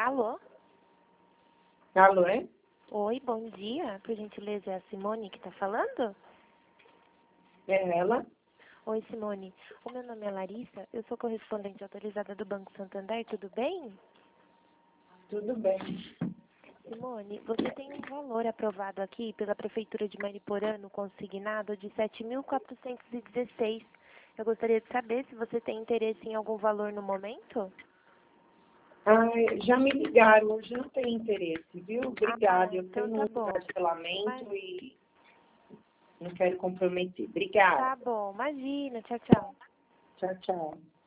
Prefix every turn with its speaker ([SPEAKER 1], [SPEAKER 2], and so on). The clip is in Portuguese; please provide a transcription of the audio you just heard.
[SPEAKER 1] Alô?
[SPEAKER 2] Alô, é?
[SPEAKER 1] Oi, bom dia. Por gentileza, é a Simone que está falando?
[SPEAKER 2] É ela?
[SPEAKER 1] Oi, Simone. O meu nome é Larissa, eu sou correspondente autorizada do Banco Santander, tudo bem?
[SPEAKER 2] Tudo bem.
[SPEAKER 1] Simone, você tem um valor aprovado aqui pela Prefeitura de Mariporã no consignado de 7.416. Eu gostaria de saber se você tem interesse em algum valor no momento?
[SPEAKER 2] Já me ligaram, hoje não tenho interesse, viu? Obrigada, eu
[SPEAKER 1] Então
[SPEAKER 2] tenho
[SPEAKER 1] tá
[SPEAKER 2] um
[SPEAKER 1] bom.
[SPEAKER 2] parcelamento e não quero comprometer.
[SPEAKER 1] Tá
[SPEAKER 2] Obrigada.
[SPEAKER 1] bom, imagina. Tchau, tchau.
[SPEAKER 2] Tchau, tchau.